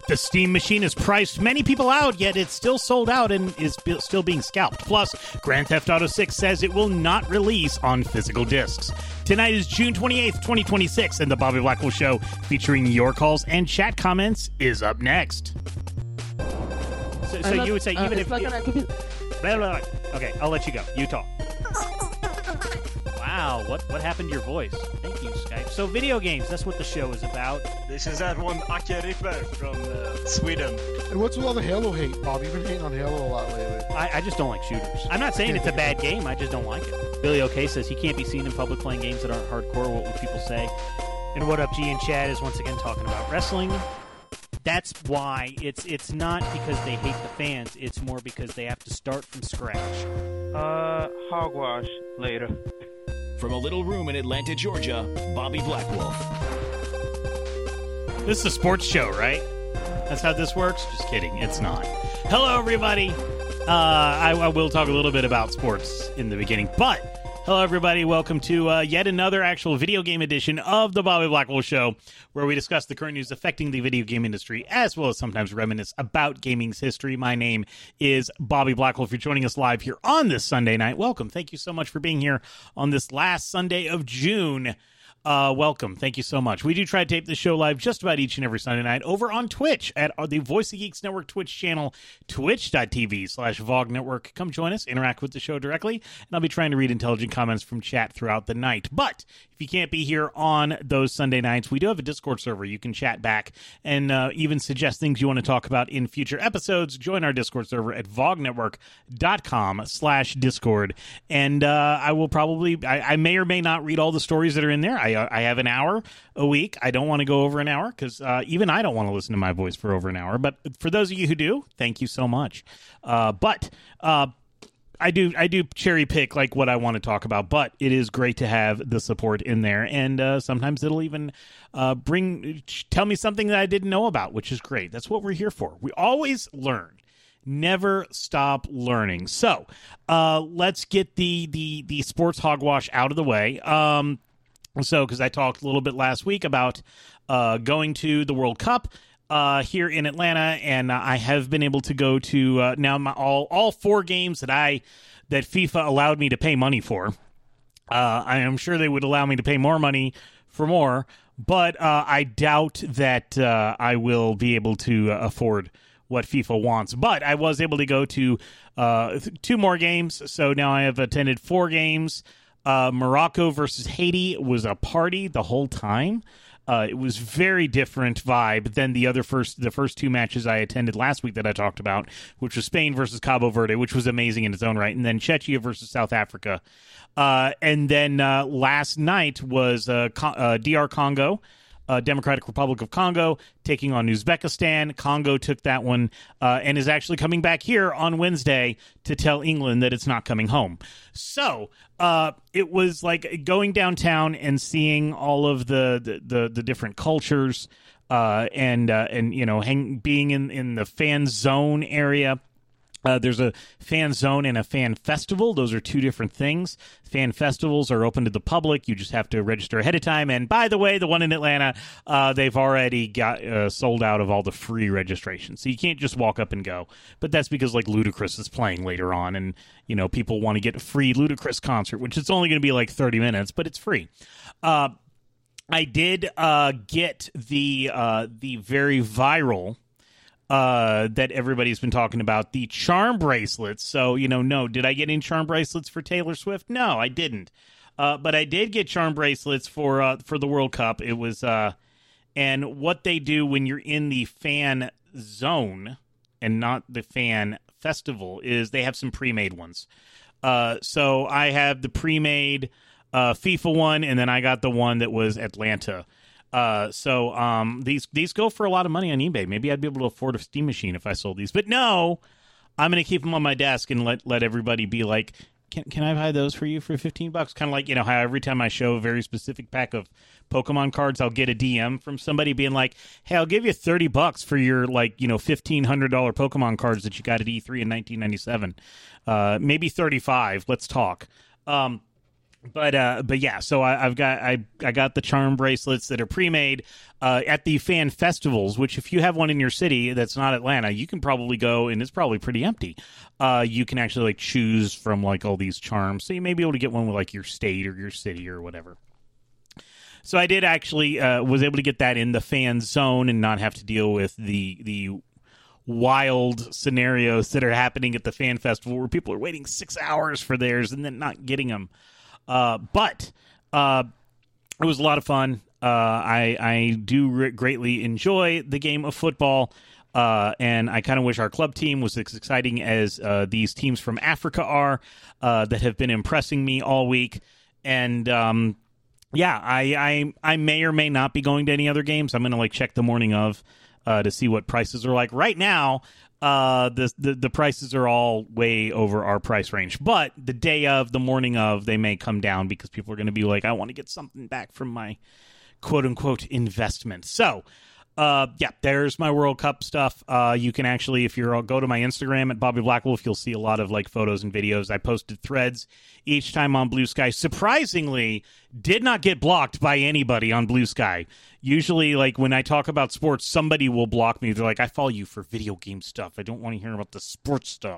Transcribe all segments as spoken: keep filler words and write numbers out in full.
The Steam machine has priced many people out, yet it's still sold out and is be- still being scalped. Plus, Grand Theft Auto six says it will not release on physical discs. Tonight is June twenty-eighth, twenty twenty-six, and the Bobby Blackwell Show, featuring your calls and chat comments, is up next. So, so not, you would say, uh, even if... Like you, an, blah, blah, blah. Okay, I'll let you go. You talk. Wow, what what happened to your voice? Thank you, Skype. So video games, that's what the show is about. This is that one Ake Ripper from uh, Sweden. And what's with all the Halo hate, Bob? You've been hating on Halo a lot lately. I, I just don't like shooters. I'm not saying it's a bad game, I just don't like it. Billy OK says he can't be seen in public playing games that aren't hardcore. What will people say? And What Up G and Chad is once again talking about wrestling. That's why it's it's not because they hate the fans, it's more because they have to start from scratch. Uh, hogwash later. From a little room in Atlanta, Georgia, Bobby Blackwolf. This is a sports show, right? That's how this works? Just kidding, it's not. Hello, everybody. Uh, I, I will talk a little bit about sports in the beginning, but hello, everybody. Welcome to uh, yet another actual video game edition of the Bobby Blackwell Show, where we discuss the current news affecting the video game industry, as well as sometimes reminisce about gaming's history. My name is Bobby Blackwell. If you're joining us live here on this Sunday night, welcome. Thank you so much for being here on this last Sunday of June. Uh, welcome. Thank you so much. We do try to tape the show live just about each and every Sunday night over on Twitch at the Voice of Geeks Network Twitch channel, twitch.tv slash VOG Network. Come join us, interact with the show directly, and I'll be trying to read intelligent comments from chat throughout the night. But if you can't be here on those Sunday nights, we do have a Discord server. You can chat back and uh, even suggest things you want to talk about in future episodes. Join our Discord server at vognetwork.com slash Discord. And uh, I will probably, I, I may or may not read all the stories that are in there. I I have an hour a week. I don't want to go over an hour because uh, even I don't want to listen to my voice for over an hour. But for those of you who do, thank you so much. Uh, but uh, I do I do cherry pick like what I want to talk about. But it is great to have the support in there, and uh, sometimes it'll even uh, bring tell me something that I didn't know about, which is great. That's what we're here for. We always learn. Never stop learning. So uh, let's get the the the sports hogwash out of the way. Um, So, because I talked a little bit last week about uh, going to the World Cup uh, here in Atlanta, and uh, I have been able to go to uh, now my, all all four games that I that FIFA allowed me to pay money for. Uh, I am sure they would allow me to pay more money for more, but uh, I doubt that uh, I will be able to uh, afford what FIFA wants. But I was able to go to uh, two more games, so now I have attended four games. Uh, Morocco versus Haiti was a party the whole time. Uh, it was very different vibe than the other first the first two matches I attended last week that I talked about, which was Spain versus Cabo Verde, which was amazing in its own right, and then Czechia versus South Africa. Uh, and then uh, last night was uh, Con- uh, D R Congo, uh, Democratic Republic of Congo, taking on Uzbekistan. Congo took that one uh, and is actually coming back here on Wednesday to tell England that it's not coming home. So uh, it was like going downtown and seeing all of the the, the, the different cultures uh, and uh, and you know hang, being in, in the fan zone area. Uh, there's a fan zone and a fan festival. Those are two different things. Fan festivals are open to the public. You just have to register ahead of time. And by the way, the one in Atlanta, uh, they've already got uh, sold out of all the free registrations. So you can't just walk up and go. But that's because like Ludacris is playing later on, and you know people want to get a free Ludacris concert, which it's only going to be like thirty minutes, but it's free. Uh, I did uh, get the uh, the very viral. Uh, that everybody's been talking about, the charm bracelets. So, you know, no, did I get any charm bracelets for Taylor Swift? No, I didn't. Uh, but I did get charm bracelets for uh, for the World Cup. It was, uh, and what they do when you're in the fan zone and not the fan festival is they have some pre-made ones. Uh, so I have the pre-made uh, FIFA one, and then I got the one that was Atlanta. Uh, so um, these these go for a lot of money on eBay. Maybe I'd be able to afford a Steam machine if I sold these. But no, I'm going to keep them on my desk and let let everybody be like, can can I buy those for you for fifteen bucks? Kind of like, you know, how every time I show a very specific pack of Pokemon cards, I'll get a D M from somebody being like, hey, I'll give you thirty bucks for your, like, you know, fifteen hundred dollars Pokemon cards that you got at E three in nineteen ninety-seven. Uh, maybe thirty-five. Let's talk. Um, But uh, but yeah, so I, I've got I I got the charm bracelets that are pre-made uh, at the fan festivals. Which, if you have one in your city that's not Atlanta, you can probably go, and it's probably pretty empty. Uh, you can actually like choose from like all these charms, so you may be able to get one with like your state or your city or whatever. So I did actually uh, was able to get that in the fan zone and not have to deal with the the wild scenarios that are happening at the fan festival where people are waiting six hours for theirs and then not getting them. Uh, but uh, it was a lot of fun. Uh, I I do re- greatly enjoy the game of football, uh, and I kind of wish our club team was as exciting as uh, these teams from Africa are uh, that have been impressing me all week. And um, yeah, I, I I may or may not be going to any other games. I'm going to like check the morning of uh, to see what prices are like. Right now, Uh, the, the the prices are all way over our price range. But the day of, the morning of, they may come down because people are going to be like, I want to get something back from my quote-unquote investment. So, uh, yeah, there's my World Cup stuff. Uh, you can actually, if you're go to my Instagram at Bobby Blackwolf, you'll see a lot of like photos and videos. I posted threads each time on Blue Sky. Surprisingly, did not get blocked by anybody on Blue Sky. Usually, like, when I talk about sports, somebody will block me. They're like, I follow you for video game stuff. I don't want to hear about the sports stuff.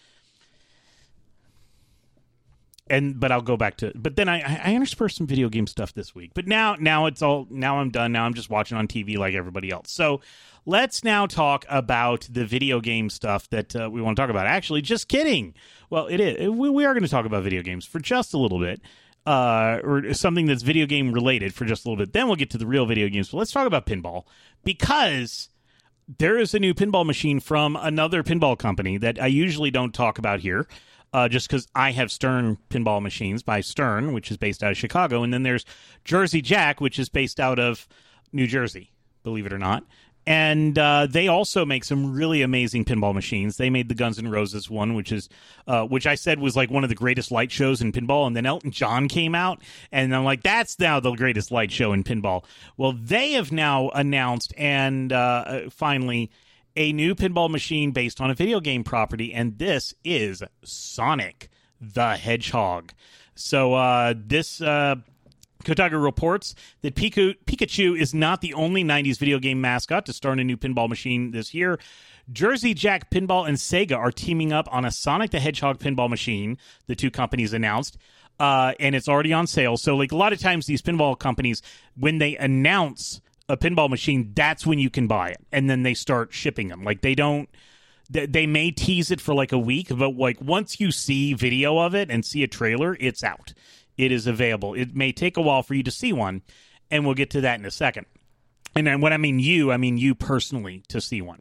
And but I'll go back to but then I I interspersed some video game stuff this week. But now now it's all now I'm done. Now I'm just watching on T V like everybody else. So let's now talk about the video game stuff that uh, we want to talk about. Actually, just kidding. Well, it is. We, we are going to talk about video games for just a little bit. Uh, or something that's video game related for just a little bit. Then we'll get to the real video games. But let's talk about pinball, because there is a new pinball machine from another pinball company that I usually don't talk about here, uh, just because I have Stern pinball machines by Stern, which is based out of Chicago. And then there's Jersey Jack, which is based out of New Jersey, believe it or not. And uh, they also make some really amazing pinball machines. They made the Guns N' Roses one, which is, uh, which I said was like one of the greatest light shows in pinball. And then Elton John came out, and I'm like, that's now the greatest light show in pinball. Well, they have now announced, and uh, finally, a new pinball machine based on a video game property, and this is Sonic the Hedgehog. So uh, this. Uh, Kotaku reports that Piku, Pikachu is not the only nineties video game mascot to star in a new pinball machine this year. Jersey Jack Pinball and Sega are teaming up on a Sonic the Hedgehog pinball machine, the two companies announced, uh, and it's already on sale. So, like, a lot of times these pinball companies, when they announce a pinball machine, that's when you can buy it, and then they start shipping them. Like, they don't... They may tease it for, like, a week, but, like, once you see video of it and see a trailer, it's out. It is available. It may take a while for you to see one, and we'll get to that in a second. And then when I mean you, I mean you personally to see one.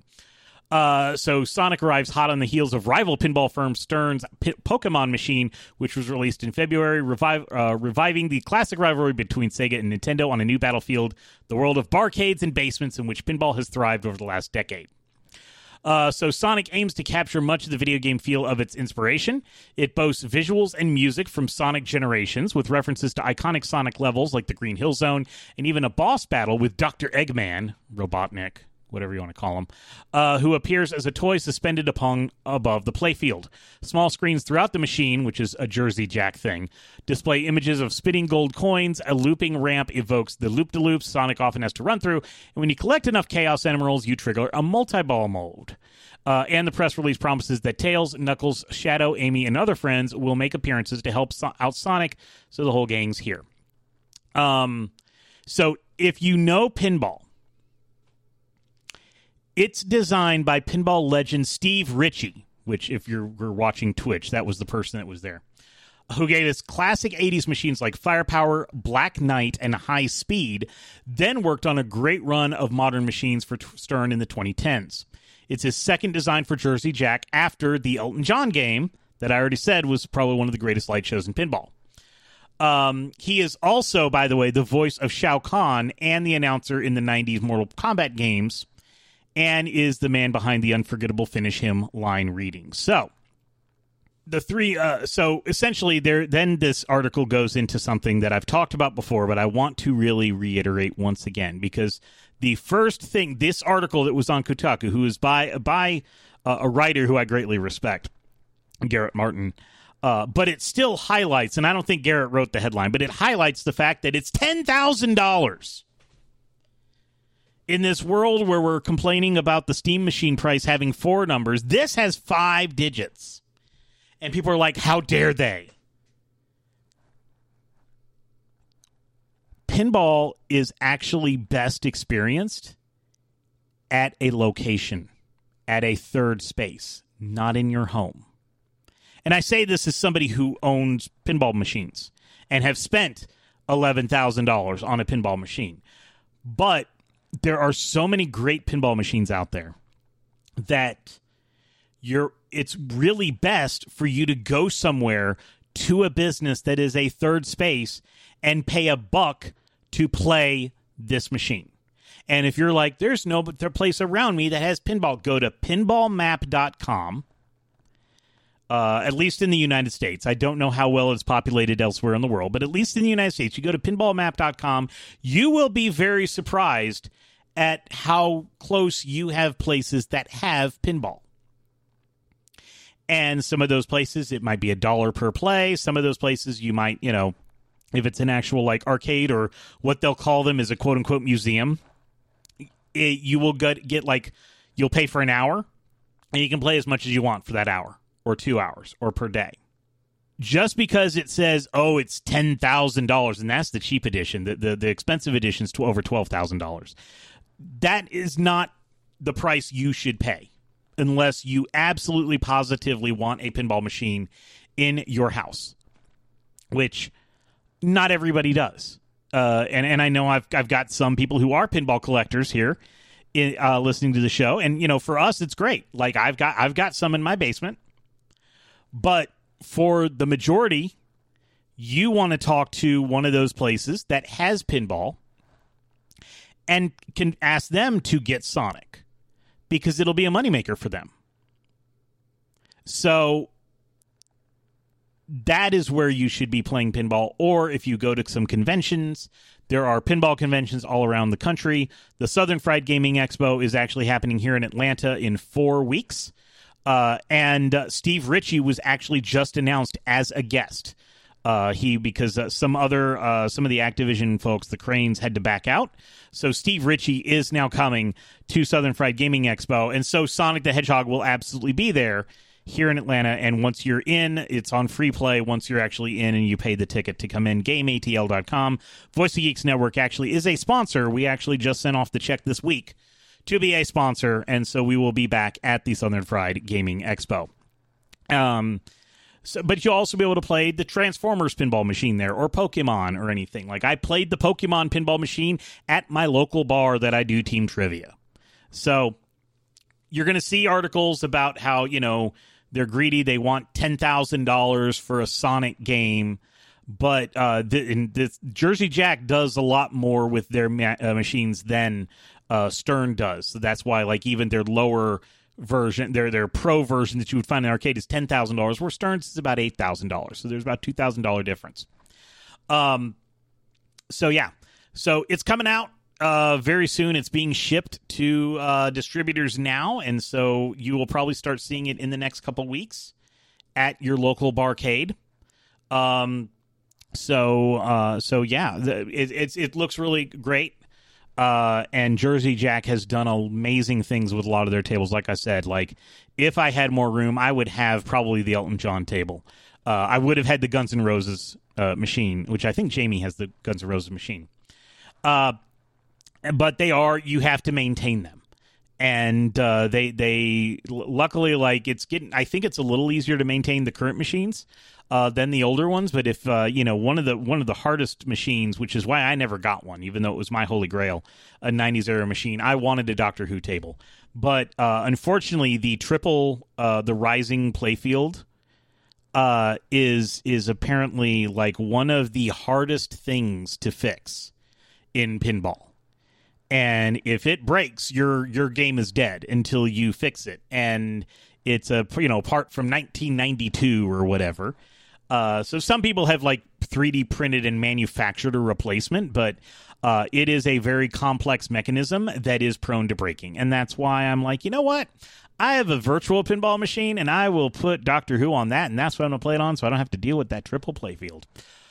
Uh, so Sonic arrives hot on the heels of rival pinball firm Stern's P- Pokemon machine, which was released in February, revive, uh, reviving the classic rivalry between Sega and Nintendo on a new battlefield, the world of barcades and basements in which pinball has thrived over the last decade. Uh, so Sonic aims to capture much of the video game feel of its inspiration. It boasts visuals and music from Sonic Generations, with references to iconic Sonic levels like the Green Hill Zone, and even a boss battle with Doctor Eggman, Robotnik, whatever you want to call him, uh, who appears as a toy suspended upon above the playfield. Small screens throughout the machine, which is a Jersey Jack thing, display images of spinning gold coins. A looping ramp evokes the loop-de-loops Sonic often has to run through, and when you collect enough Chaos Emeralds, you trigger a multi-ball mode. Uh, and the press release promises that Tails, Knuckles, Shadow, Amy, and other friends will make appearances to help so- out Sonic, so the whole gang's here. Um, so if you know pinball, it's designed by pinball legend Steve Ritchie, which, if you're, you're watching Twitch, that was the person that was there, who gave us classic eighties machines like Firepower, Black Knight, and High Speed, then worked on a great run of modern machines for Stern in the twenty tens. It's his second design for Jersey Jack after the Elton John game that I already said was probably one of the greatest light shows in pinball. Um, he is also, by the way, the voice of Shao Kahn and the announcer in the nineties Mortal Kombat games, and is the man behind the unforgettable Finish Him line reading. So, the three, uh, so essentially there, then this article goes into something that I've talked about before, but I want to really reiterate once again, because the first thing, this article that was on Kotaku, who is by, by uh, a writer who I greatly respect, Garrett Martin, Uh, but it still highlights, and I don't think Garrett wrote the headline, but it highlights the fact that it's ten thousand dollars. In this world where we're complaining about the Steam machine price having four numbers, this has five digits. And people are like, how dare they? Pinball is actually best experienced at a location, at a third space, not in your home. And I say this as somebody who owns pinball machines and have spent eleven thousand dollars on a pinball machine. But there are so many great pinball machines out there that you're it's really best for you to go somewhere to a business that is a third space and pay a buck to play this machine. And if you're like, there's no place around me that has pinball, go to pinball map dot com. Uh, at least in the United States. I don't know how well it's populated elsewhere in the world, but at least in the United States, you go to pinball map dot com, you will be very surprised at how close you have places that have pinball. And some of those places, it might be a dollar per play. Some of those places you might, you know, if it's an actual like arcade or what they'll call them is a quote unquote museum, it, you will get, get like, you'll pay for an hour and you can play as much as you want for that hour or two hours or per day. Just because it says, oh, it's ten thousand dollars, and that's the cheap edition, the, the, the expensive edition is to over twelve thousand dollars. That is not the price you should pay unless you absolutely positively want a pinball machine in your house, which not everybody does. Uh, and, and I know I've I've got some people who are pinball collectors here in, uh, listening to the show, and you know, for us it's great. Like I've got I've got some in my basement, but for the majority, you want to talk to one of those places that has pinball and can ask them to get Sonic because it'll be a moneymaker for them. So that is where you should be playing pinball. Or if you go to some conventions, there are pinball conventions all around the country. The Southern Fried Gaming Expo is actually happening here in Atlanta in four weeks. Uh, and uh, Steve Ritchie was actually just announced as a guest. Uh, he because uh, some other uh, some of the Activision folks, the Cranes, had to back out. So Steve Ritchie is now coming to Southern Fried Gaming Expo, and so Sonic the Hedgehog will absolutely be there here in Atlanta. And once you're in, it's on free play. Once you're actually in and you pay the ticket to come in, game A T L dot com. Voice of Geeks Network actually is a sponsor. We actually just sent off the check this week to be a sponsor, and so we will be back at the Southern Fried Gaming Expo. Um, so, but you'll also be able to play the Transformers pinball machine there, or Pokemon, or anything. Like, I played the Pokemon pinball machine at my local bar that I do team trivia. So, you're going to see articles about how, you know, they're greedy, they want ten thousand dollars for a Sonic game, but uh, the, and this, Jersey Jack does a lot more with their ma- uh, machines than Uh, Stern does. So that's why, like, even their lower version, their their pro version that you would find in an arcade is ten thousand dollars, where Stern's is about eight thousand dollars. So there's about two thousand dollars difference. Um, so, yeah. So it's coming out uh, very soon. It's being shipped to uh, distributors now, and so you will probably start seeing it in the next couple weeks at your local barcade. Um, so, uh, so yeah, the, it, it's it looks really great. Uh, and Jersey Jack has done amazing things with a lot of their tables. Like I said, like if I had more room, I would have probably the Elton John table. Uh, I would have had the Guns N' Roses uh, machine, which I think Jamie has the Guns N' Roses machine. Uh, but they are, you have to maintain them. And uh, they, they luckily, like it's getting, I think it's a little easier to maintain the current machines uh, than the older ones. But if, uh, you know, one of the one of the hardest machines, which is why I never got one, even though it was my holy grail, a nineties era machine, I wanted a Doctor Who table. But uh, unfortunately, the triple, uh, the Rising playfield uh, is is apparently like one of the hardest things to fix in pinball. And if it breaks, your your game is dead until you fix it. And it's a you know part from nineteen ninety-two or whatever. Uh, so some people have like three D printed and manufactured a replacement, but uh, it is a very complex mechanism that is prone to breaking. And that's why I'm like, you know what? I have a virtual pinball machine, and I will put Doctor Who on that, and that's what I'm going to play it on, so I don't have to deal with that triple play field.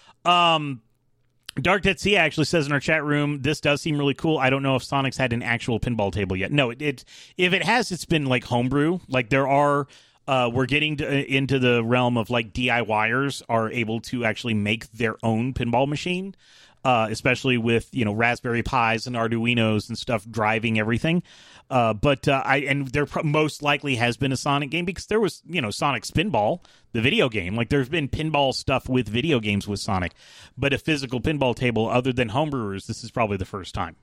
Um, Dark Dead Sea actually says in our chat room, this does seem really cool. I don't know if Sonic's had an actual pinball table yet. No, it, it if it has, it's been like homebrew. Like there are, uh, we're getting to, into the realm of like DIYers are able to actually make their own pinball machine. Uh, especially with, you know, Raspberry Pis and Arduinos and stuff driving everything. Uh, but uh, I and there pro- most likely has been a Sonic game because there was, you know, Sonic Spinball, the video game. Like there's been pinball stuff with video games with Sonic, but a physical pinball table other than homebrewers, this is probably the first time.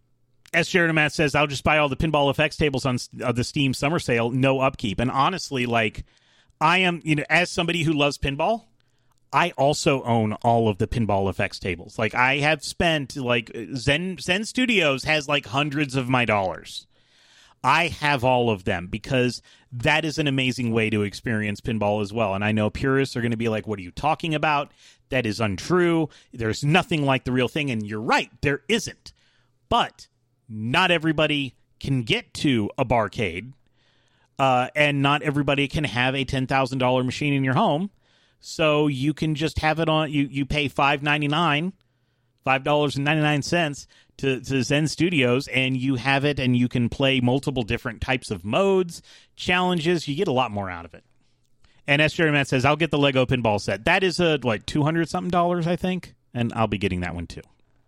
S. Sheridan Matt says, I'll just buy all the Pinball Effects tables on uh, the Steam summer sale, no upkeep. And honestly, like I am, you know, as somebody who loves pinball, I also own all of the Pinball Effects tables. Like I have spent like Zen Zen Studios has like hundreds of my dollars. I have all of them because that is an amazing way to experience pinball as well. And I know purists are going to be like, what are you talking about? That is untrue. There's nothing like the real thing. And you're right, there isn't. But not everybody can get to a barcade. Uh, and not everybody can have a ten thousand dollars machine in your home. So you can just have it on, you, you pay five ninety-nine, five dollars and ninety-nine cents to, to Zen Studios, and you have it, and you can play multiple different types of modes, challenges. You get a lot more out of it. And S. Jerry Matt says, I'll get the Lego pinball set. That is a, like two hundred something dollars, I think, and I'll be getting that one too.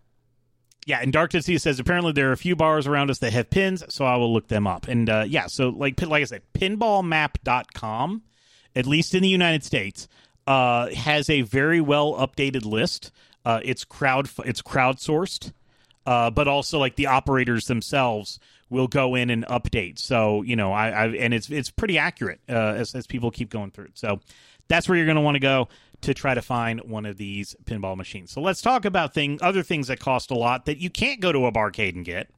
Yeah, and Dark to See says, apparently there are a few bars around us that have pins, so I will look them up. And uh, yeah, so like like I said, pinball map dot com, at least in the United States, Uh, has a very well updated list. Uh, it's crowd it's crowdsourced, uh, but also like the operators themselves will go in and update. So you know, I, I and it's it's pretty accurate uh, as as people keep going through it. So that's where you're going to want to go to try to find one of these pinball machines. So let's talk about thing other things that cost a lot that you can't go to a barcade and get,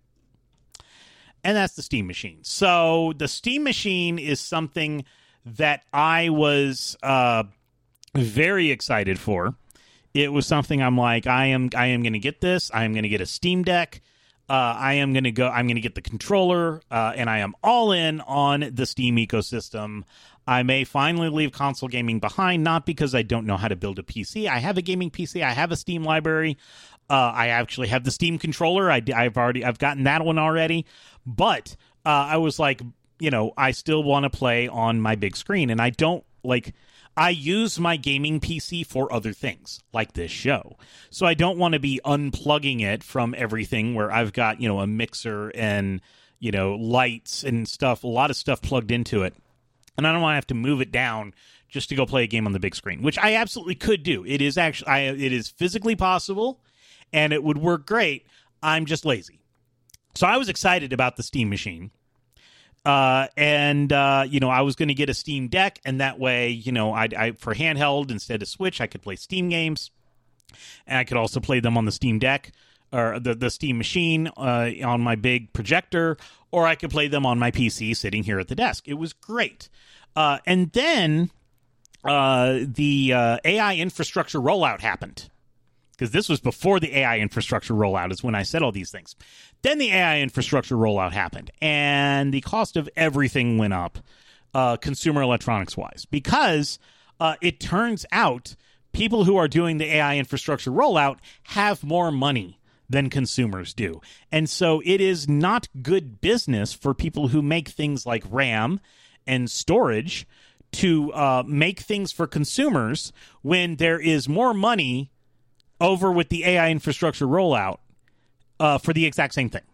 and that's the Steam machine. So the Steam machine is something that I was. Uh, very excited for. It was something I'm like, I am I am going to get this. I am going to get a Steam Deck. Uh, I am going to go, I'm going to get the controller, uh, and I am all in on the Steam ecosystem. I may finally leave console gaming behind, not because I don't know how to build a P C. I have a gaming P C. I have a Steam library. Uh, I actually have the Steam controller. I, I've already, I've gotten that one already. But uh, I was like, you know, I still want to play on my big screen, and I don't like. I use my gaming P C for other things, like this show. So I don't want to be unplugging it from everything where I've got, you know, a mixer and, you know, lights and stuff, a lot of stuff plugged into it. And I don't want to have to move it down just to go play a game on the big screen, which I absolutely could do. It is actually, I, it is physically possible, and it would work great. I'm just lazy. So I was excited about the Steam machine. Uh, and, uh, you know, I was going to get a Steam Deck, and that way, you know, I, I for handheld instead of Switch, I could play Steam games, and I could also play them on the Steam Deck, or the, the Steam machine uh, on my big projector, or I could play them on my P C sitting here at the desk. It was great. Uh, and then uh, the uh, A I infrastructure rollout happened. Because this was before the A I infrastructure rollout is when I said all these things. Then the A I infrastructure rollout happened, and the cost of everything went up, uh, consumer electronics-wise, because uh, it turns out people who are doing the A I infrastructure rollout have more money than consumers do. And so it is not good business for people who make things like RAM and storage to uh, make things for consumers when there is more money over with the A I infrastructure rollout uh, for the exact same thing.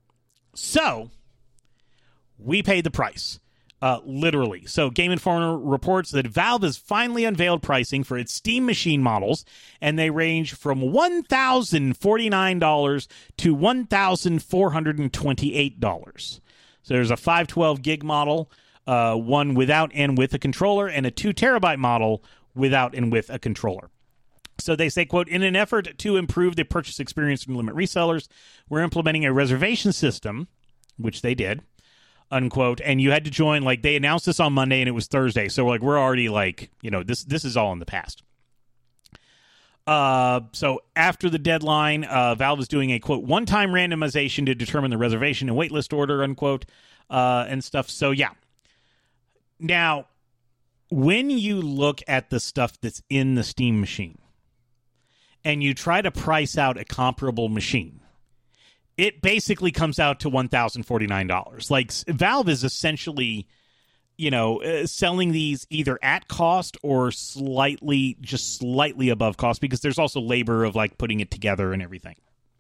So, we paid the price, uh, literally. So, Game Informer reports that Valve has finally unveiled pricing for its Steam machine models, and they range from one thousand forty-nine dollars to one thousand four hundred twenty-eight dollars. So, there's a five twelve gig model, uh, one without and with a controller, and a two terabyte model without and with a controller. So they say, quote, in an effort to improve the purchase experience and limit resellers, we're implementing a reservation system, which they did, unquote. And you had to join, like, they announced this on Monday and it was Thursday. So, like, we're already, like, you know, this this is all in the past. Uh, so after the deadline, uh, Valve is doing a, quote, one-time randomization to determine the reservation and waitlist order, unquote, uh, and stuff. So, yeah. Now, when you look at the stuff that's in the Steam machine and you try to price out a comparable machine, it basically comes out to one thousand forty-nine dollars. Like, Valve is essentially, you know, uh, selling these either at cost or slightly, just slightly above cost, because there's also labor of, like, putting it together and everything.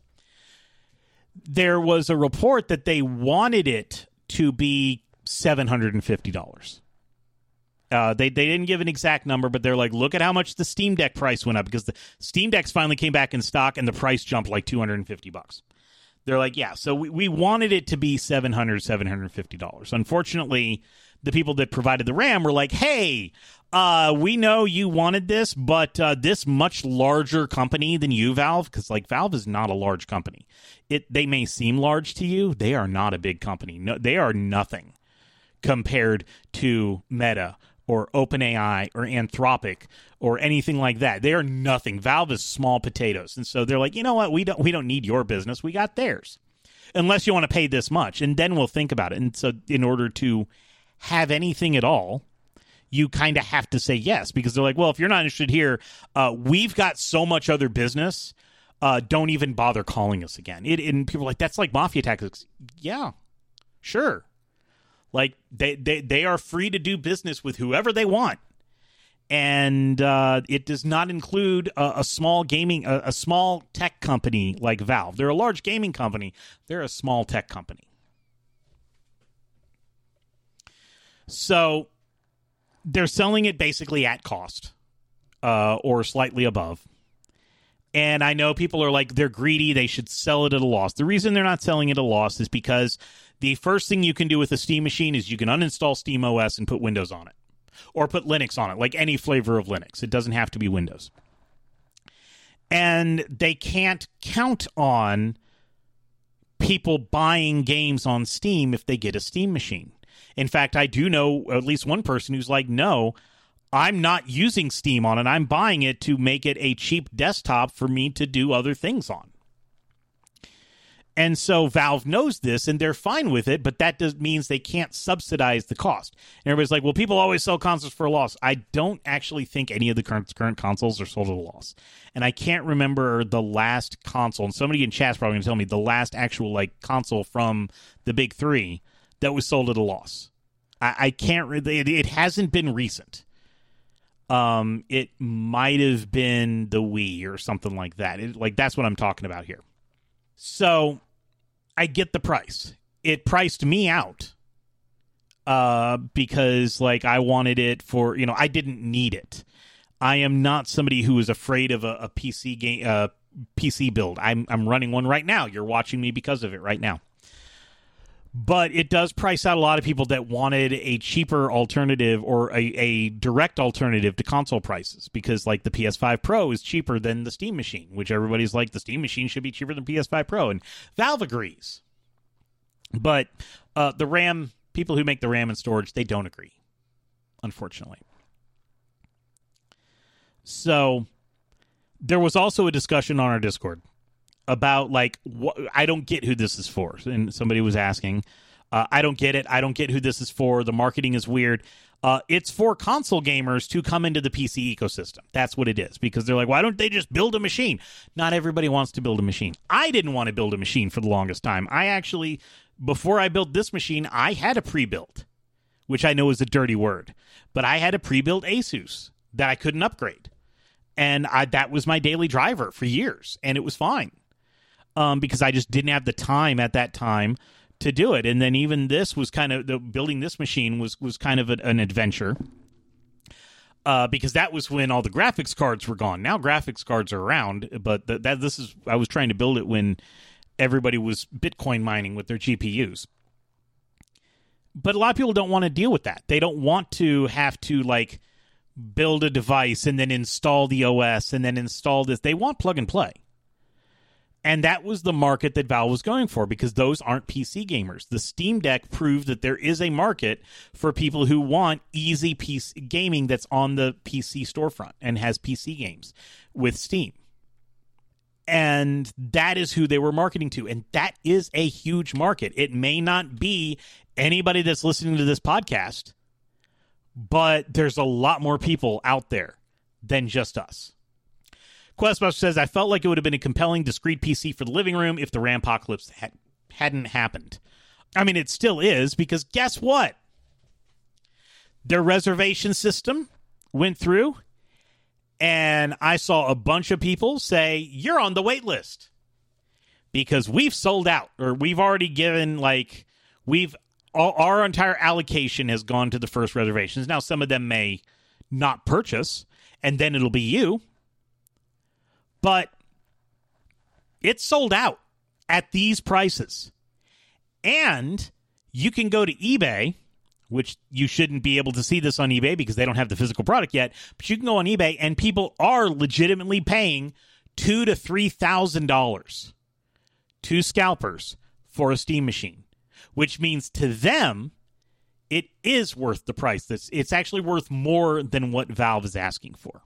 There was a report that they wanted it to be seven hundred fifty dollars. Uh, they they didn't give an exact number, but they're like, look at how much the Steam Deck price went up, because the Steam Decks finally came back in stock and the price jumped like two hundred fifty bucks. They're like, yeah, so we, we wanted it to be seven hundred, seven hundred fifty dollars. Unfortunately, the people that provided the RAM were like, hey, uh, we know you wanted this, but uh, this much larger company than you, Valve, because like Valve is not a large company. It they may seem large to you, they are not a big company. No, they are nothing compared to Meta or OpenAI or Anthropic or anything like that. They are nothing. Valve is small potatoes. And so they're like, you know what? We don't we don't need your business. We got theirs. Unless you want to pay this much. And then we'll think about it. And so in order to have anything at all, you kind of have to say yes. Because they're like, well, if you're not interested here, uh, we've got so much other business. Uh, don't even bother calling us again. It, and people are like, that's like mafia tactics. Yeah, sure. Like, they, they, they are free to do business with whoever they want. And uh, it does not include a, a small gaming, a, a small tech company like Valve. They're a large gaming company. They're a small tech company. So they're selling it basically at cost uh, or slightly above. And I know people are like, they're greedy. They should sell it at a loss. The reason they're not selling it at a loss is because the first thing you can do with a Steam machine is you can uninstall SteamOS and put Windows on it. Or put Linux on it, like any flavor of Linux. It doesn't have to be Windows. And they can't count on people buying games on Steam if they get a Steam machine. In fact, I do know at least one person who's like, no, I'm not using Steam on it. I'm buying it to make it a cheap desktop for me to do other things on. And so Valve knows this, and they're fine with it, but that does means they can't subsidize the cost. And everybody's like, well, people always sell consoles for a loss. I don't actually think any of the current, current consoles are sold at a loss. And I can't remember the last console, and somebody in chat's probably going to tell me the last actual like console from the big three that was sold at a loss. I, I can't really, it, it hasn't been recent. Um, it might have been the Wii or something like that. It, like, that's what I'm talking about here. So I get the price. It priced me out uh, because, like, I wanted it for, you know, I didn't need it. I am not somebody who is afraid of a, a P C game, uh, P C build. I'm I'm running one right now. You're watching me because of it right now. But it does price out a lot of people that wanted a cheaper alternative or a, a direct alternative to console prices, because like the P S five Pro is cheaper than the Steam machine, which everybody's like, the Steam machine should be cheaper than P S five Pro, and Valve agrees. But uh, the RAM, people who make the RAM and storage, they don't agree, unfortunately. So there was also a discussion on our Discord about, like, wh- I don't get who this is for. And somebody was asking, uh, I don't get it. I don't get who this is for. The marketing is weird. Uh, it's for console gamers to come into the P C ecosystem. That's what it is. Because they're like, why don't they just build a machine? Not everybody wants to build a machine. I didn't want to build a machine for the longest time. I actually, before I built this machine, I had a pre-built, which I know is a dirty word. But I had a pre-built Asus that I couldn't upgrade. And I, that was my daily driver for years. And it was fine. Um, because I just didn't have the time at that time to do it. And then even this was kind of, the, building this machine was, was kind of a, an adventure. Uh, because that was when all the graphics cards were gone. Now graphics cards are around, but the, that this is, I was trying to build it when everybody was Bitcoin mining with their G P Us. But a lot of people don't want to deal with that. They don't want to have to, like, build a device and then install the O S and then install this. They want plug and play. And that was the market that Valve was going for, because those aren't P C gamers. The Steam Deck proved that there is a market for people who want easy P C gaming that's on the P C storefront and has P C games with Steam. And that is who they were marketing to. And that is a huge market. It may not be anybody that's listening to this podcast, but there's a lot more people out there than just us. Questbuster says, I felt like it would have been a compelling, discrete P C for the living room if the Rampocalypse had, hadn't happened. I mean, it still is, because guess what? Their reservation system went through, and I saw a bunch of people say, you're on the wait list. Because we've sold out, or we've already given, like, we've, all, our entire allocation has gone to the first reservations. Now, some of them may not purchase, and then it'll be you. But it's sold out at these prices. And you can go to eBay, which you shouldn't be able to see this on eBay because they don't have the physical product yet, but you can go on eBay, and people are legitimately paying two to three thousand dollars to scalpers for a Steam machine, which means to them it is worth the price. That's it's actually worth more than what Valve is asking for.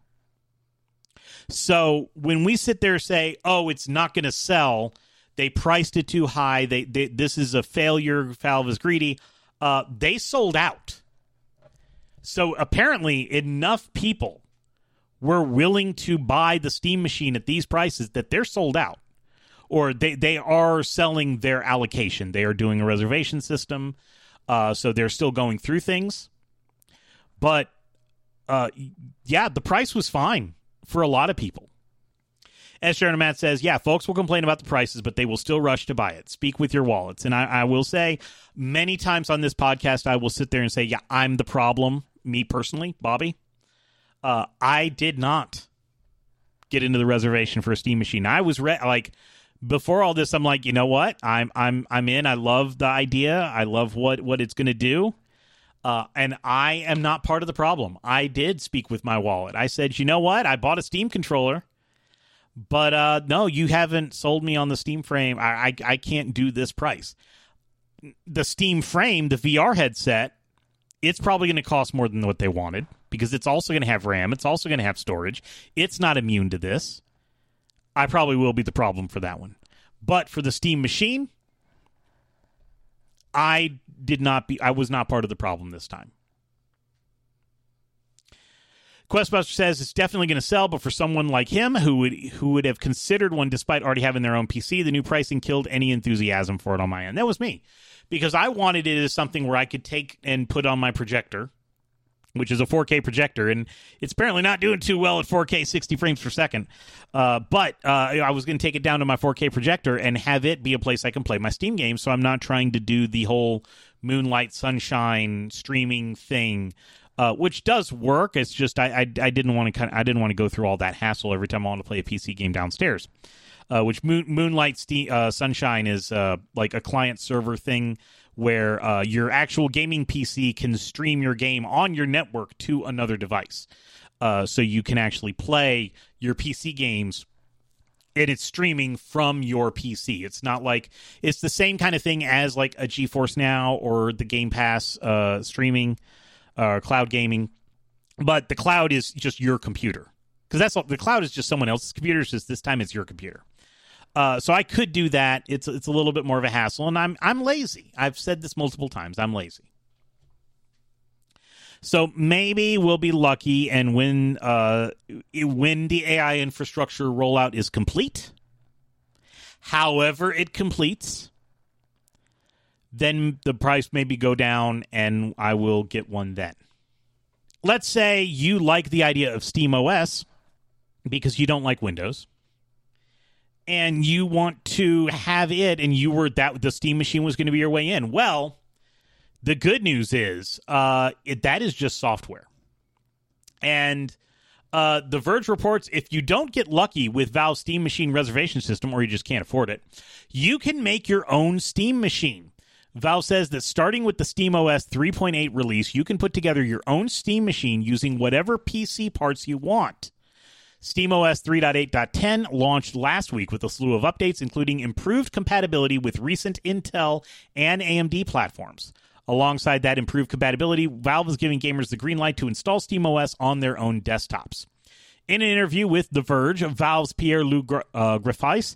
So when we sit there and say, "Oh, it's not going to sell," they priced it too high. They, they this is a failure. Valve is greedy. Uh, they sold out. So apparently, enough people were willing to buy the Steam machine at these prices that they're sold out. Or they, they are selling their allocation. They are doing a reservation system, uh, so they're still going through things. But, uh, yeah, the price was fine for a lot of people. As Sharon Matt says, yeah, folks will complain about the prices, but they will still rush to buy it. Speak with your wallets. And I, I will say, many times on this podcast, I will sit there and say, yeah, I'm the problem, me personally, Bobby. Uh, I did not get into the reservation for a Steam machine. I was re- like... Before all this, I'm like, you know what? I'm I'm I'm in. I love the idea. I love what, what it's going to do. Uh, and I am not part of the problem. I did speak with my wallet. I said, you know what? I bought a Steam controller, but uh, no, you haven't sold me on the Steam frame. I, I I can't do this price. The Steam frame, the V R headset, it's probably going to cost more than what they wanted because it's also going to have RAM. It's also going to have storage. It's not immune to this. I probably will be the problem for that one. But for the Steam machine, I did not be I was not part of the problem this time. Questbuster says it's definitely going to sell, but for someone like him who would who would have considered one despite already having their own P C, the new pricing killed any enthusiasm for it on my end. That was me. Because I wanted it as something where I could take and put on my projector, which is a four K projector, and it's apparently not doing too well at four K sixty frames per second. Uh, but uh, I was going to take it down to my four K projector and have it be a place I can play my Steam games, so I'm not trying to do the whole Moonlight Sunshine streaming thing, uh, which does work. It's just I I, I didn't want to kind of, I didn't want to go through all that hassle every time I want to play a P C game downstairs. Uh, which Moon, Moonlight Ste- uh, Sunshine is uh, like a client server thing, where uh, your actual gaming P C can stream your game on your network to another device. Uh, so you can actually play your P C games, and it's streaming from your P C. It's not like... It's the same kind of thing as like a GeForce Now or the Game Pass uh, streaming, uh, cloud gaming. But the cloud is just your computer. Because that's all, the cloud is just someone else's computer. It's just this time it's your computer. Uh, so I could do that. It's it's a little bit more of a hassle, and I'm I'm lazy. I've said this multiple times. I'm lazy. So maybe we'll be lucky, and when uh, when the A I infrastructure rollout is complete, however it completes, then the price maybe go down, and I will get one then. Let's say you like the idea of SteamOS because you don't like Windows, and you want to have it, and you were that the Steam machine was going to be your way in. Well, the good news is uh, it, that is just software. And uh, The Verge reports if you don't get lucky with Valve's Steam machine reservation system, or you just can't afford it, you can make your own Steam machine. Valve says that starting with the SteamOS three point eight release, you can put together your own Steam machine using whatever P C parts you want. SteamOS three point eight point ten launched last week with a slew of updates, including improved compatibility with recent Intel and A M D platforms. Alongside that improved compatibility, Valve is giving gamers the green light to install SteamOS on their own desktops. In an interview with The Verge, Valve's Pierre-Loup uh, Griffiths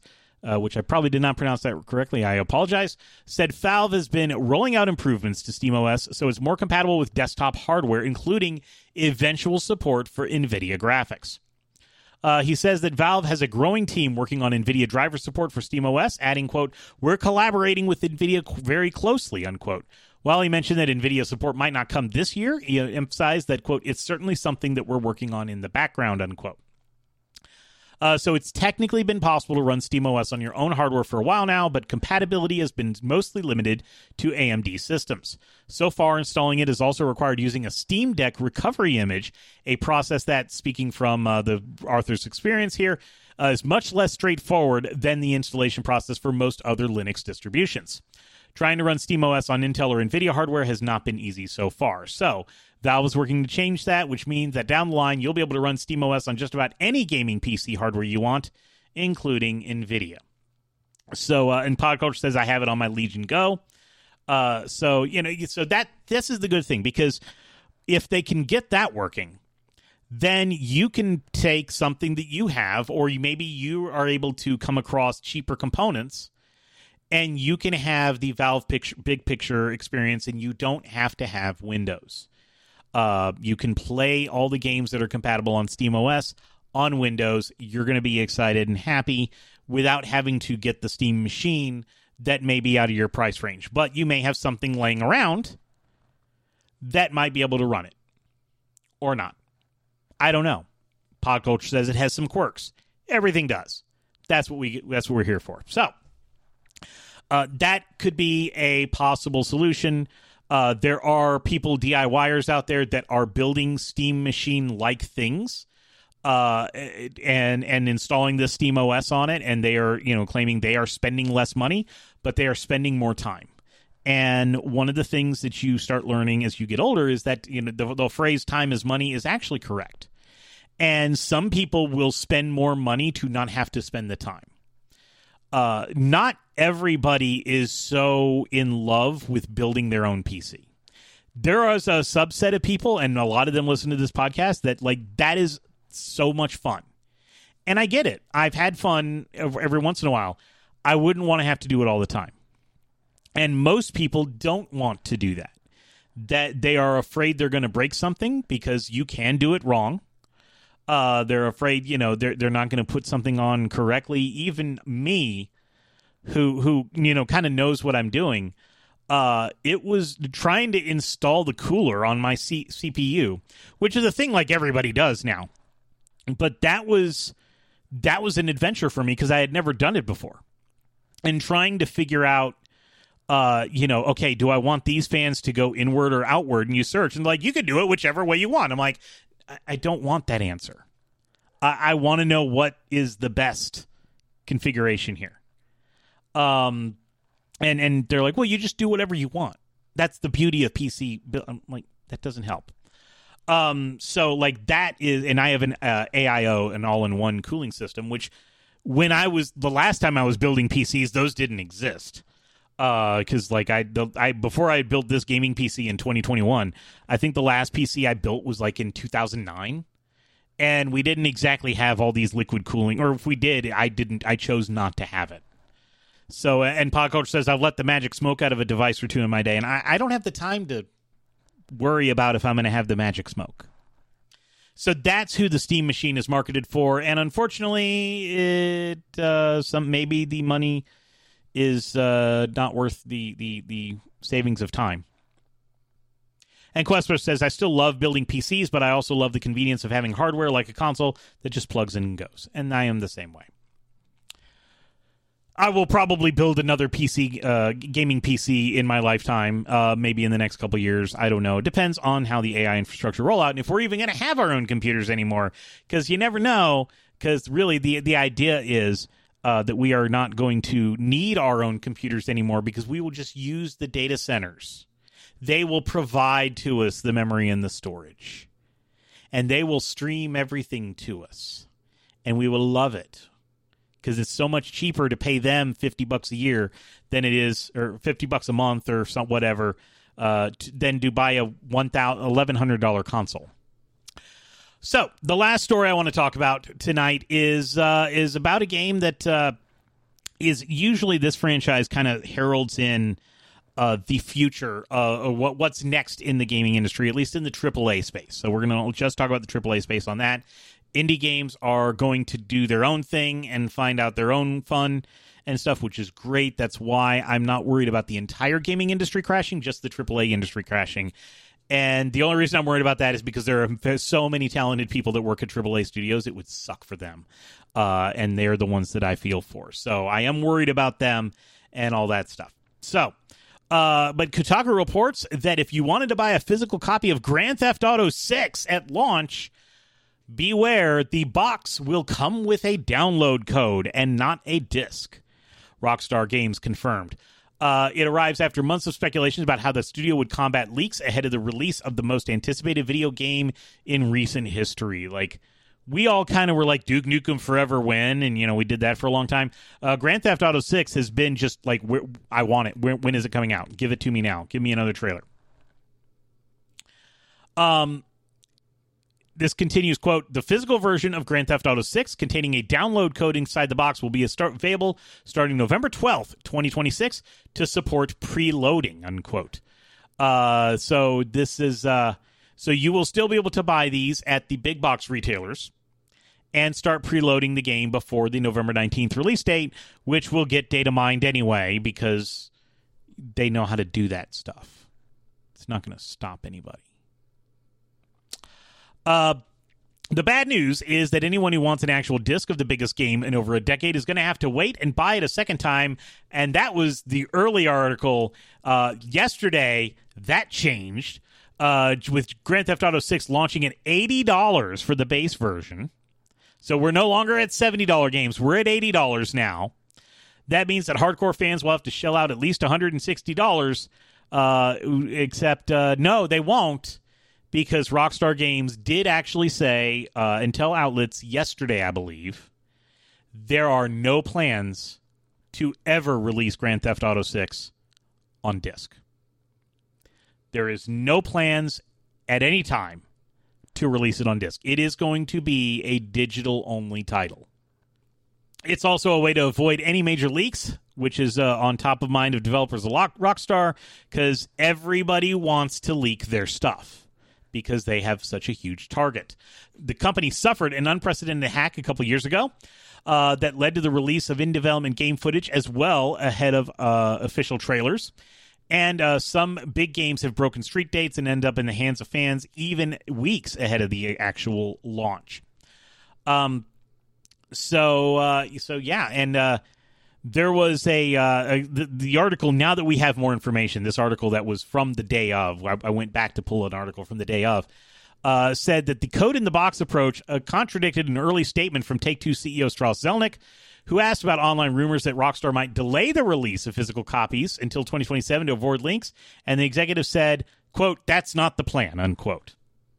uh, which I probably did not pronounce that correctly. I apologize, said Valve has been rolling out improvements to SteamOS so it's more compatible with desktop hardware, including eventual support for NVIDIA graphics. Uh, he says that Valve has a growing team working on NVIDIA driver support for SteamOS, adding, quote, "We're collaborating with NVIDIA very closely," unquote. While he mentioned that NVIDIA support might not come this year, he emphasized that, quote, "It's certainly something that we're working on in the background," unquote. Uh, so it's technically been possible to run SteamOS on your own hardware for a while now, but compatibility has been mostly limited to A M D systems. So far, installing it is also required using a Steam Deck recovery image, a process that, speaking from uh, the Arthur's experience here, uh, is much less straightforward than the installation process for most other Linux distributions. Trying to run SteamOS on Intel or NVIDIA hardware has not been easy so far. So Valve is working to change that, which means that down the line, you'll be able to run SteamOS on just about any gaming P C hardware you want, including NVIDIA. So, uh, and PodCulture says, I have it on my Legion Go. Uh, so, you know, so that this is the good thing, because if they can get that working, then you can take something that you have, or you, maybe you are able to come across cheaper components, and you can have the Valve picture, big picture experience, and you don't have to have Windows. Uh, you can play all the games that are compatible on SteamOS on Windows. You're going to be excited and happy without having to get the Steam machine that may be out of your price range. But you may have something laying around that might be able to run it. Or not. I don't know. PodCulture says it has some quirks. Everything does. That's what we that's what we're here for. So, uh, that could be a possible solution. Uh, there are people, DIYers out there, that are building Steam machine-like things uh, and and installing the SteamOS on it, and they are, you know, claiming they are spending less money, but they are spending more time. And one of the things that you start learning as you get older is that, you know, the, the phrase "time is money" is actually correct. And some people will spend more money to not have to spend the time. Uh, not everybody is so in love with building their own P C. There is a subset of people, and a lot of them listen to this podcast, that like that is so much fun. And I get it. I've had fun every once in a while. I wouldn't want to have to do it all the time. And most people don't want to do that. That they are afraid they're going to break something, because you can do it wrong. Uh, they're afraid, you know, they're they're not going to put something on correctly. Even me, who who you know kind of knows what I'm doing, uh, it was trying to install the cooler on my C- CPU, which is a thing like everybody does now. But that was that was an adventure for me, because I had never done it before, and trying to figure out, uh, you know, okay, do I want these fans to go inward or outward? And you search, and like you can do it whichever way you want. I'm like, I don't want that answer. I, I want to know what is the best configuration here. Um, and and they're like, well, you just do whatever you want. That's the beauty of P C. I'm like, that doesn't help. Um, so like that is, and I have an uh, A I O, an all-in-one cooling system, which when I was the last time I was building P Cs, those didn't exist. Uh, because like I, the, I before I built this gaming P C in twenty twenty-one, I think the last P C I built was like in two thousand nine, and we didn't exactly have all these liquid cooling, or if we did, I didn't. I chose not to have it. So, and PodCulture says I've let the magic smoke out of a device or two in my day, and I, I don't have the time to worry about if I'm going to have the magic smoke. So that's who the Steam machine is marketed for, and unfortunately, it uh, some maybe the money is uh, not worth the, the, the savings of time. And Questler says, I still love building P Cs, but I also love the convenience of having hardware like a console that just plugs in and goes. And I am the same way. I will probably build another P C, uh, gaming P C in my lifetime, uh, maybe in the next couple years. I don't know. It depends on how the A I infrastructure roll out and if we're even going to have our own computers anymore. Because you never know, because really the, the idea is Uh, that we are not going to need our own computers anymore, because we will just use the data centers. They will provide to us the memory and the storage. And they will stream everything to us. And we will love it. Because it's so much cheaper to pay them fifty bucks a year than it is, or fifty bucks a month or some whatever, uh, to, than to buy a eleven hundred dollars console. So, the last story I want to talk about tonight is uh, is about a game that uh, is usually this franchise kind of heralds in uh, the future, uh, or what what's next in the gaming industry, at least in the triple A space. So we're going to just talk about the triple A space on that. Indie games are going to do their own thing and find out their own fun and stuff, which is great. That's why I'm not worried about the entire gaming industry crashing, just the triple A industry crashing. And the only reason I'm worried about that is because there are so many talented people that work at triple A studios, it would suck for them. Uh, and they're the ones that I feel for. So I am worried about them and all that stuff. So, uh, but Kotaku reports that if you wanted to buy a physical copy of Grand Theft Auto six at launch, beware, the box will come with a download code and not a disc. Rockstar Games confirmed. Uh, it arrives after months of speculations about how the studio would combat leaks ahead of the release of the most anticipated video game in recent history. Like, we all kind of were like, Duke Nukem Forever when, and, you know, we did that for a long time. Uh, Grand Theft Auto six has been just like, I want it. When, when is it coming out? Give it to me now. Give me another trailer. Um... This continues, quote, the physical version of Grand Theft Auto six containing a download code inside the box will be a start available starting November twelfth, twenty twenty-six to support preloading, unquote. Uh, so this is, uh, so you will still be able to buy these at the big box retailers and start preloading the game before the November nineteenth release date, which will get data mined anyway because they know how to do that stuff. It's not going to stop anybody. Uh, the bad news is that anyone who wants an actual disc of the biggest game in over a decade is going to have to wait and buy it a second time. And that was the early article. Uh, yesterday, that changed uh, with Grand Theft Auto six launching at eighty dollars for the base version. So we're no longer at seventy dollars games. We're at eighty dollars now. That means that hardcore fans will have to shell out at least one hundred sixty dollars. Uh, except, uh, no, they won't. Because Rockstar Games did actually say, uh, and tell outlets yesterday, I believe, there are no plans to ever release Grand Theft Auto six on disc. There is no plans at any time to release it on disc. It is going to be a digital-only title. It's also a way to avoid any major leaks, which is uh, on top of mind of developers of Rockstar, because everybody wants to leak their stuff. Because they have such a huge target. The company suffered an unprecedented hack a couple years ago uh, that led to the release of in-development game footage as well ahead of uh, official trailers. And uh, some big games have broken street dates and end up in the hands of fans even weeks ahead of the actual launch. Um. So, uh, so yeah, and uh, there was a, uh, a the, the article, now that we have more information, this article that was from the day of, I, I went back to pull an article from the day of, uh, said that the code-in-the-box approach uh, contradicted an early statement from Take-Two C E O Strauss Zelnick, who asked about online rumors that Rockstar might delay the release of physical copies until twenty twenty-seven to avoid leaks, and the executive said, quote, that's not the plan, unquote.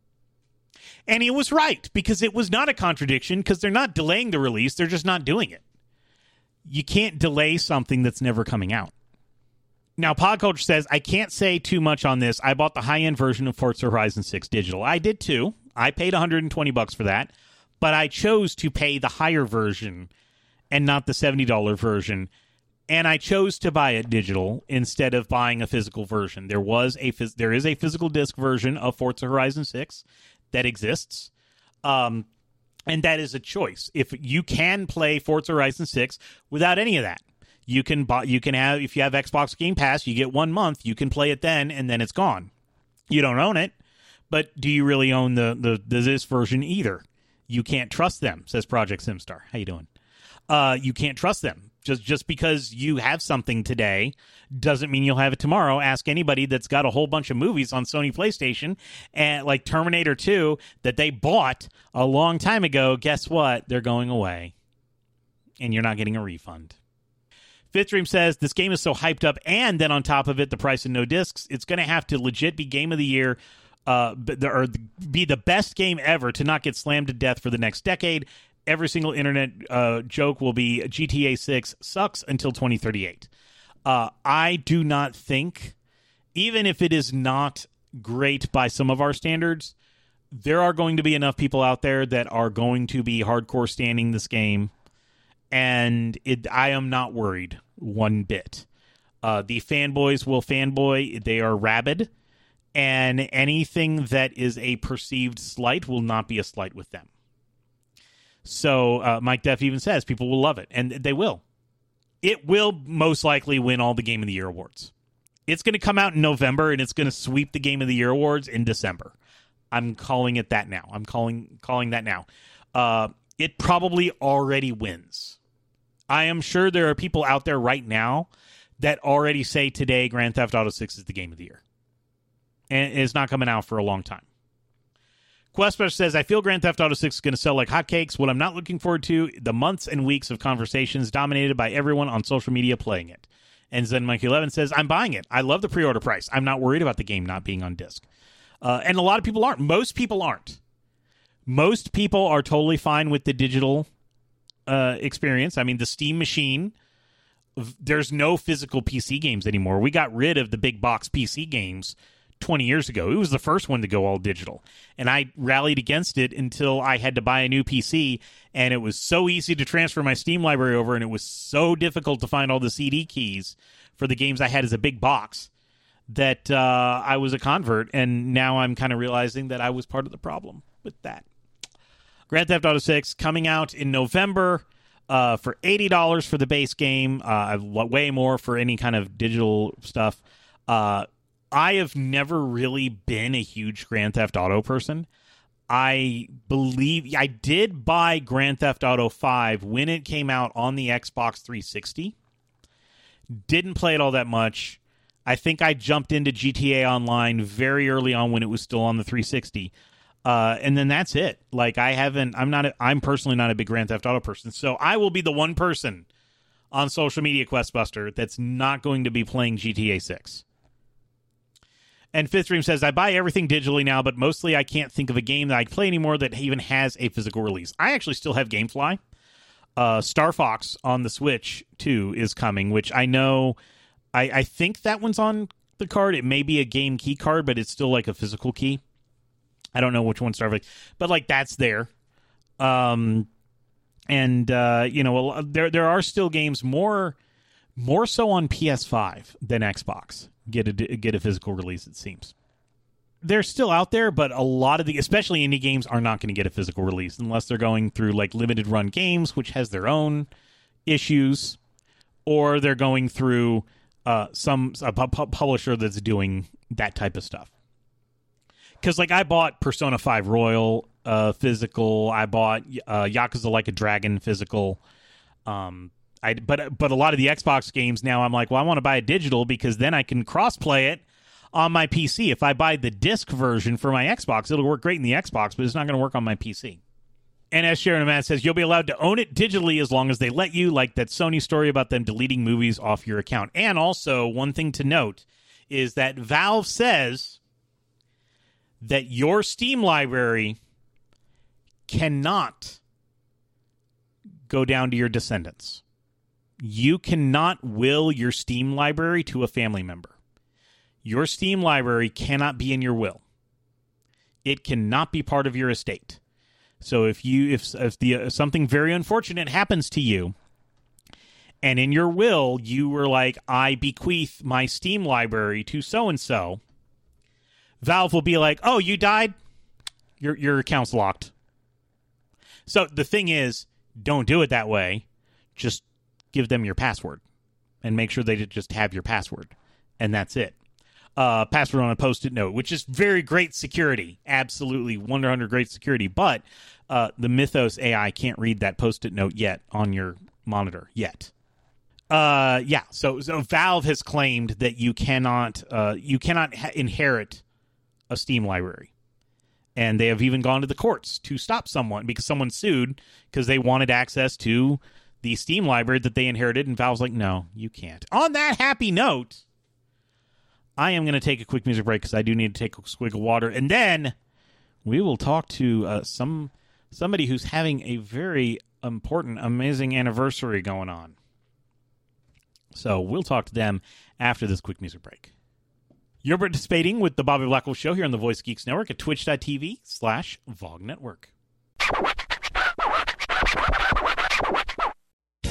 And he was right, because it was not a contradiction, because they're not delaying the release, they're just not doing it. You can't delay something that's never coming out. Now, PodCulture says, I can't say too much on this. I bought the high-end version of Forza Horizon six digital. I did too. I paid one hundred twenty bucks for that, but I chose to pay the higher version and not the seventy dollars version. And I chose to buy it digital instead of buying a physical version. There was a phys- there is a physical disc version of Forza Horizon six that exists. Um And that is a choice. If you can play Forza Horizon six without any of that, you can buy, you can have, if you have Xbox Game Pass, you get one month, you can play it then, and then it's gone. You don't own it, but do you really own the, the, the this version either? You can't trust them, says Project SimStar. How you doing? Uh, you can't trust them. Just just because you have something today doesn't mean you'll have it tomorrow. Ask anybody that's got a whole bunch of movies on Sony PlayStation, and like Terminator two that they bought a long time ago. Guess what? They're going away, and you're not getting a refund. Fifth Dream says, this game is so hyped up, and then on top of it, the price of no discs, it's going to have to legit be Game of the Year, uh, or be the best game ever to not get slammed to death for the next decade. Every single internet uh, joke will be G T A six sucks until twenty thirty-eight. Uh, I do not think, even if it is not great by some of our standards, there are going to be enough people out there that are going to be hardcore standing this game and it, I am not worried one bit. Uh, the fanboys will fanboy. They are rabid, and anything that is a perceived slight will not be a slight with them. So uh, Mike Deff even says people will love it, and they will. It will most likely win all the Game of the Year awards. It's going to come out in November, and it's going to sweep the Game of the Year awards in December. I'm calling it that now. I'm calling calling that now. Uh, it probably already wins. I am sure there are people out there right now that already say today Grand Theft Auto six is the Game of the Year. And it's not coming out for a long time. Questbuster says, I feel Grand Theft Auto six is going to sell like hotcakes. What I'm not looking forward to, the months and weeks of conversations dominated by everyone on social media playing it. And Zen Monkey eleven says, I'm buying it. I love the pre-order price. I'm not worried about the game not being on disc. Uh, and a lot of people aren't. Most people aren't. Most people are totally fine with the digital uh, experience. I mean, the Steam machine, there's no physical P C games anymore. We got rid of the big box P C games twenty years ago. It was the first one to go all digital. And I rallied against it until I had to buy a new P C, and it was so easy to transfer my Steam library over, and it was so difficult to find all the C D keys for the games I had as a big box that uh, I was a convert, and now I'm kind of realizing that I was part of the problem with that. Grand Theft Auto six coming out in November uh, for eighty dollars for the base game, uh, way more for any kind of digital stuff. Uh, I have never really been a huge Grand Theft Auto person. I believe I did buy Grand Theft Auto five when it came out on the Xbox three sixty. Didn't play it all that much. I think I jumped into G T A Online very early on when it was still on the three sixty. Uh, and then that's it. Like I haven't, I'm not, a, I'm personally not a big Grand Theft Auto person. So I will be the one person on social media, Questbuster, that's not going to be playing G T A six. And Fifth Dream says, I buy everything digitally now, but mostly I can't think of a game that I play anymore that even has a physical release. I actually still have GameFly. Uh, Star Fox on the Switch, too, is coming, which I know, I, I think that one's on the card. It may be a game key card, but it's still like a physical key. I don't know which one Star Fox, but like that's there. Um, and, uh, you know, there there are still games more, more so on P S five than Xbox. Get a get a physical release, it seems. They're still out there, but a lot of the, especially indie games, are not going to get a physical release unless they're going through like limited run games, which has their own issues, or they're going through uh, some a pu- publisher that's doing that type of stuff. Because like I bought Persona five Royal uh, physical, I bought uh, Yakuza Like a Dragon physical. Um, I but but a lot of the Xbox games now, I'm like, well, I want to buy a digital because then I can cross-play it on my P C. If I buy the disc version for my Xbox, it'll work great in the Xbox, but it's not going to work on my P C. And as Sharon Matt says, you'll be allowed to own it digitally as long as they let you, like that Sony story about them deleting movies off your account. And also, one thing to note is that Valve says that your Steam library cannot go down to your descendants. You cannot will your Steam library to a family member. Your Steam library cannot be in your will. It cannot be part of your estate. So if you if if the if something very unfortunate happens to you, and in your will you were like, I bequeath my Steam library to so and so, Valve will be like, oh, you died? Your your account's locked. So the thing is, don't do it that way. Just give them your password and make sure they just have your password. And that's it. Uh, password on a Post-it note, which is very great security. Absolutely one hundred great security. But uh, the Mythos A I can't read that Post-it note yet on your monitor yet. Uh, yeah, so so Valve has claimed that you cannot uh, you cannot ha- inherit a Steam library. And they have even gone to the courts to stop someone because someone sued because they wanted access to the Steam library that they inherited, and Valve's like, no, you can't. On that happy note, I am going to take a quick music break because I do need to take a swig of water, and then we will talk to uh, some somebody who's having a very important, amazing anniversary going on. So we'll talk to them after this quick music break. You're participating with the Bobby Blackwell Show here on the Voice Geeks Network at twitch.tv slash VOG Network.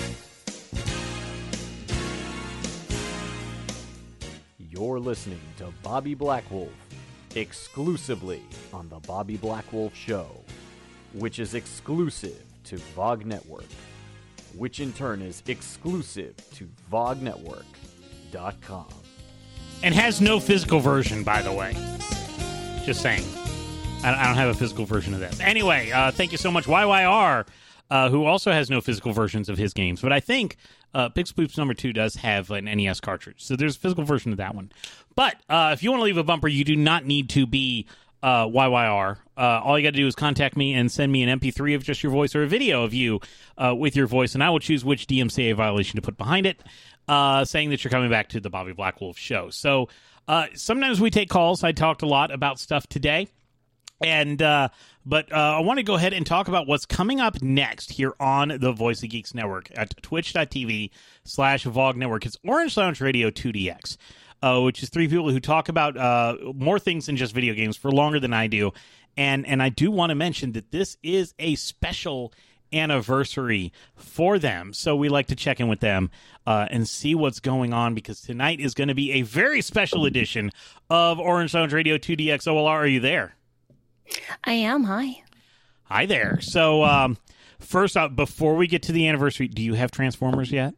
You're listening to Bobby Blackwolf exclusively on the Bobby Blackwolf Show, which is exclusive to V O G Network, which in turn is exclusive to V O G Network dot com. And has no physical version, by the way. Just saying. I I don't have a physical version of this. Anyway, uh, thank you so much, Y Y R, uh, who also has no physical versions of his games. But I think uh, Big Sploops number two does have an N E S cartridge. So there's a physical version of that one. But uh, if you want to leave a bumper, you do not need to be uh, Y Y R. Uh, all you got to do is contact me and send me an M P three of just your voice or a video of you uh, with your voice, and I will choose which D M C A violation to put behind it, uh, saying that you're coming back to the Bobby Blackwolf Show. So uh, sometimes we take calls. I talked a lot about stuff today. And uh, but uh, I want to go ahead and talk about what's coming up next here on the Voice of Geeks Network at twitch.tv slash VOG Network. It's Orange Lounge Radio two D X, uh, which is three people who talk about uh, more things than just video games for longer than I do. And and I do want to mention that this is a special anniversary for them. So we like to check in with them uh, and see what's going on, because tonight is going to be a very special edition of Orange Lounge Radio two D X. O L R, are you there? I am. Hi. Hi there. So, um, first off, before we get to the anniversary, do you have Transformers yet?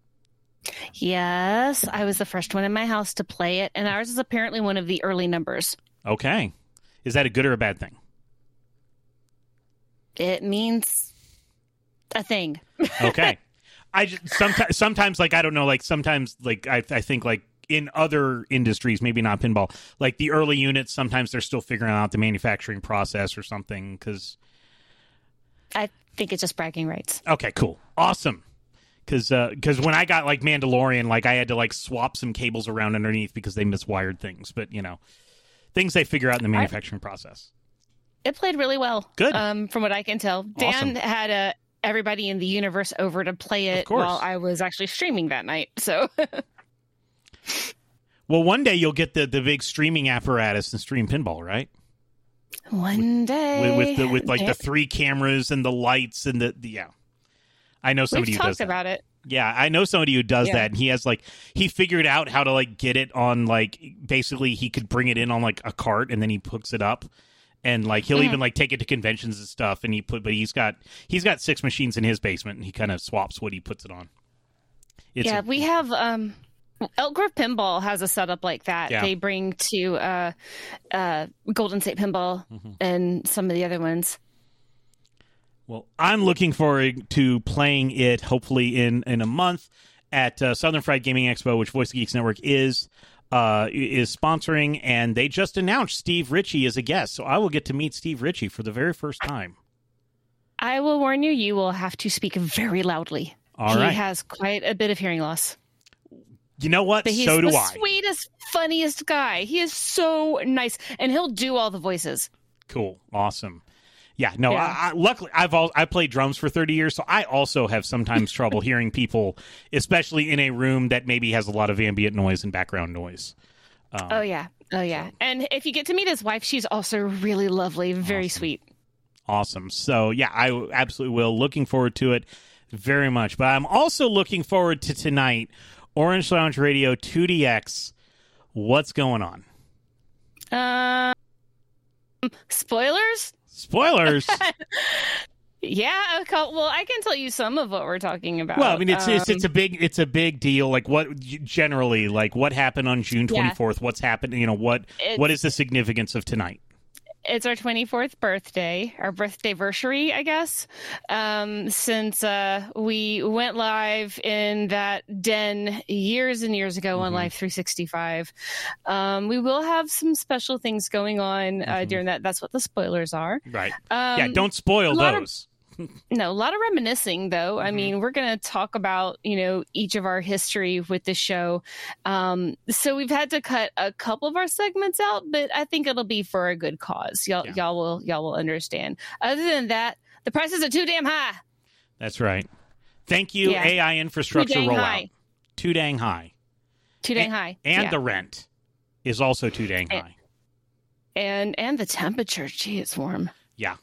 Yes, I was the first one in my house to play it, and ours is apparently one of the early numbers. Okay. Is that a good or a bad thing? It means a thing. Okay. I just, sometimes, sometimes, like, I don't know, like, sometimes, like, I, I think, like, in other industries, maybe not pinball, like the early units, sometimes they're still figuring out the manufacturing process or something, because I think it's just bragging rights. Okay, cool. Awesome. Because because uh, when I got, like, Mandalorian, like, I had to, like, swap some cables around underneath because they miswired things. But, you know, things they figure out in the manufacturing I, process. It played really well. Good. Um, from what I can tell. Dan awesome. had a, everybody in the universe over to play it while I was actually streaming that night. So... Well, one day you'll get the, the big streaming apparatus and stream pinball, right? One day, with, with the with like yeah. the three cameras and the lights and the, the yeah. I know somebody We've who does talked that. about it. Yeah, I know somebody who does yeah. that, and he has like he figured out how to like get it on like basically he could bring it in on like a cart and then he hooks it up, and like he'll mm-hmm. even like take it to conventions and stuff, and he put but he's got he's got six machines in his basement, and he kind of swaps what he puts it on. It's yeah, a, we have. Um... Elk Grove Pinball has a setup like that. Yeah. They bring to uh, uh, Golden State Pinball mm-hmm. and some of the other ones. Well, I'm looking forward to playing it hopefully in, in a month at uh, Southern Fried Gaming Expo, which Voice of Geeks Network is uh, is sponsoring, and they just announced Steve Ritchie as a guest, so I will get to meet Steve Ritchie for the very first time. I will warn you, you will have to speak very loudly. All he right. has quite a bit of hearing loss. You know what? But he's so do the I. Sweetest, funniest guy. He is so nice, and he'll do all the voices. Cool, awesome. Yeah, no. Yeah. I, I, luckily, I've all I played drums for thirty years, so I also have sometimes trouble hearing people, especially in a room that maybe has a lot of ambient noise and background noise. Um, oh yeah, oh yeah. And if you get to meet his wife, she's also really lovely, very awesome. sweet. Awesome. So yeah, I absolutely will. Looking forward to it very much. But I'm also looking forward to tonight. Orange Lounge Radio two D X. What's going on? Um, spoilers? Spoilers? Yeah. Well, I can tell you some of what we're talking about. Well, I mean, it's um, it's, it's a big it's a big deal. Like what generally, like what happened on June twenty-fourth? Yeah. What's happened? You know what? It's, what is the significance of tonight? It's our twenty-fourth birthday, our birthday versary, I guess, um, since uh, we went live in that den years and years ago mm-hmm. on Live three sixty-five. Um, we will have some special things going on mm-hmm. uh, during that. That's what the spoilers are. Right. Um, yeah, don't spoil those. Of, no, a lot of reminiscing, though. Mm-hmm. I mean, we're going to talk about, you know, each of our history with the show. Um, so we've had to cut a couple of our segments out, but I think it'll be for a good cause. Y'all, yeah. y'all will, y'all will understand. Other than that, the prices are too damn high. That's right. Thank you, yeah. A I infrastructure too rollout. High. Too dang high. Too dang and, high. And yeah. the rent is also too dang and, high. And and the temperature. Gee, it's warm. Yeah.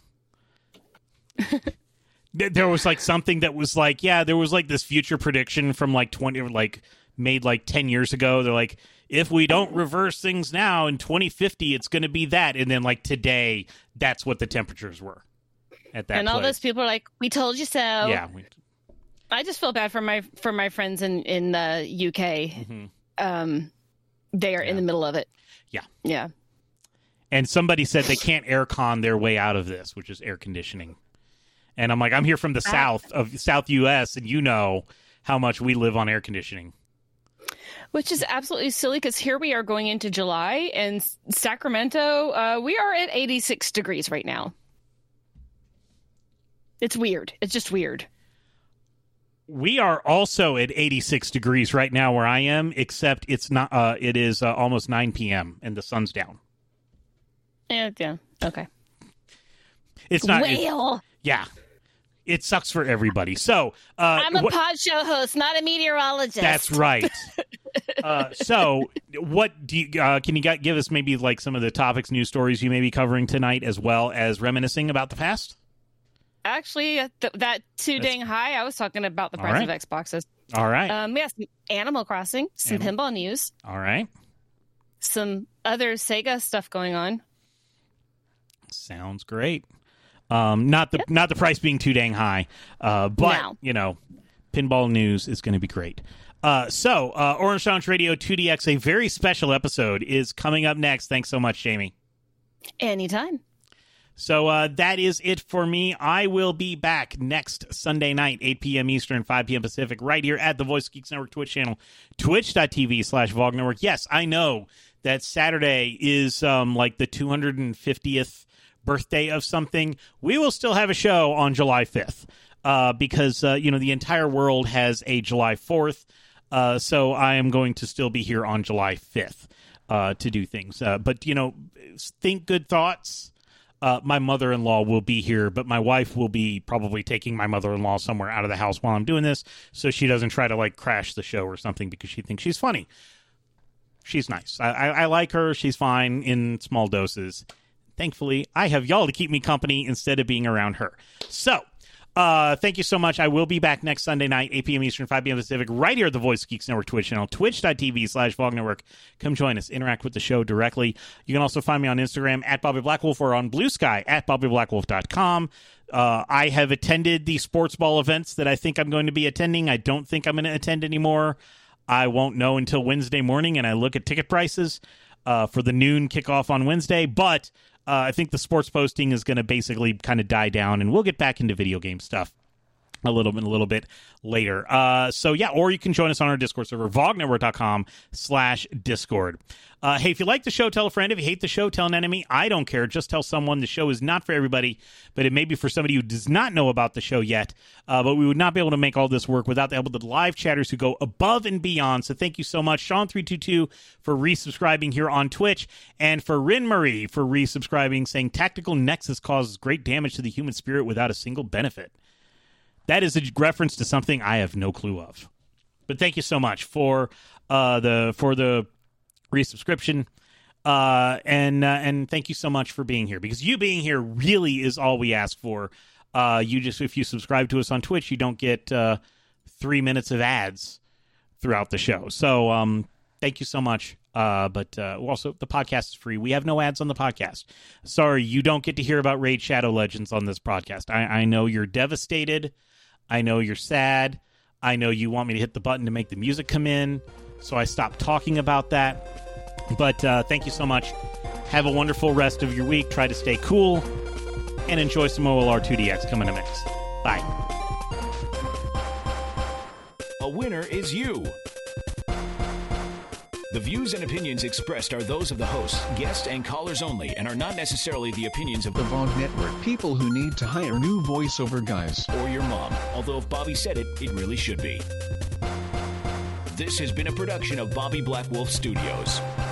There was like something that was like, yeah, there was like this future prediction from like twenty, like made like ten years ago. They're like, if we don't reverse things now in twenty fifty, it's going to be that. And then like today, that's what the temperatures were at that And place. all those people are like, we told you so. Yeah. We, I just feel bad for my for my friends in, in the U K. mm-hmm. Um, they are Yeah. in the middle of it. Yeah. Yeah. And somebody said they can't aircon their way out of this, which is air conditioning. And I'm like, I'm here from the Ah. south of South U S, and you know how much we live on air conditioning. Which is absolutely silly because here we are going into July, and Sacramento, uh, we are at eighty-six degrees right now. It's weird. It's just weird. We are also at eighty-six degrees right now where I am, except it's not. Uh, it is uh, almost nine p.m. and the sun's down. Yeah, yeah. Okay. It's not. it- Whale. yeah, it sucks for everybody. So uh, I'm a what- pod show host, not a meteorologist. That's right. uh, so, what do you? Uh, can you got, give us maybe like some of the topics, news stories you may be covering tonight, as well as reminiscing about the past? Actually, th- that too That's- dang high. I was talking about the All price right. of Xboxes. All right. Um, we have some Animal Crossing, some Anim- pinball news, All right. some other Sega stuff going on. Sounds great. Um, not the not the price being too dang high, uh, but No. you know, pinball news is going to be great. Uh, so, uh, Orange Lounge Radio two D X, a very special episode, is coming up next. Thanks so much, Jamie. Anytime. So uh, that is it for me. I will be back next Sunday night, eight p.m. Eastern, five p.m. Pacific, right here at the Voice of Geeks Network Twitch channel, twitch.tv slash Vog Network. Yes, I know that Saturday is um, like the two hundred fiftieth birthday of something. We will still have a show on July fifth uh, because, uh, you know, the entire world has a July fourth. Uh, so I am going to still be here on July fifth uh, to do things. Uh, but, you know, think good thoughts. Uh, my mother-in-law will be here, but my wife will be probably taking my mother-in-law somewhere out of the house while I'm doing this, so she doesn't try to, like, crash the show or something because she thinks she's funny. She's nice. I, I, I like her. She's fine in small doses. Thankfully, I have y'all to keep me company instead of being around her. So, uh, thank you so much. I will be back next Sunday night, eight p.m. Eastern, five p.m. Pacific, right here at the Voice of Geeks Network Twitch channel, twitch.tv slash Vog Network. Come join us. Interact with the show directly. You can also find me on Instagram at Bobby Blackwolf or on Blue Sky at bobby blackwolf dot com. Uh, I have attended the sports ball events that I think I'm going to be attending. I don't think I'm going to attend anymore. I won't know until Wednesday morning, and I look at ticket prices uh, for the noon kickoff on Wednesday, but Uh, I think the sports posting is going to basically kind of die down, and we'll get back into video game stuff a little bit, a little bit later. Uh, so yeah, or you can join us on our Discord server, vognetwork.com slash Discord. Uh, hey, if you like the show, tell a friend. If you hate the show, tell an enemy. I don't care. Just tell someone. The show is not for everybody, but it may be for somebody who does not know about the show yet. Uh, but we would not be able to make all this work without the help of the live chatters who go above and beyond. So thank you so much, Sean three two two, for resubscribing here on Twitch, and for Rin Marie for resubscribing, saying Tactical Nexus causes great damage to the human spirit without a single benefit. That is a reference to something I have no clue of. But thank you so much for uh, the for the resubscription, uh, and uh, and thank you so much for being here, because you being here really is all we ask for. Uh, you just if you subscribe to us on Twitch, you don't get uh, three minutes of ads throughout the show. So um, thank you so much. Uh, but uh, also, the podcast is free. We have no ads on the podcast. Sorry, you don't get to hear about Raid Shadow Legends on this podcast. I, I know you're devastated. I know you're sad. I know you want me to hit the button to make the music come in, so I stopped talking about that. But uh, thank you so much. Have a wonderful rest of your week. Try to stay cool, and enjoy some O L R two D X coming to mix. Bye. A winner is you. The views and opinions expressed are those of the hosts, guests, and callers only, and are not necessarily the opinions of The Vog Network. People who need to hire new voiceover guys. or your mom. Although if Bobby said it, it really should be. This has been a production of Bobby Blackwolf Studios.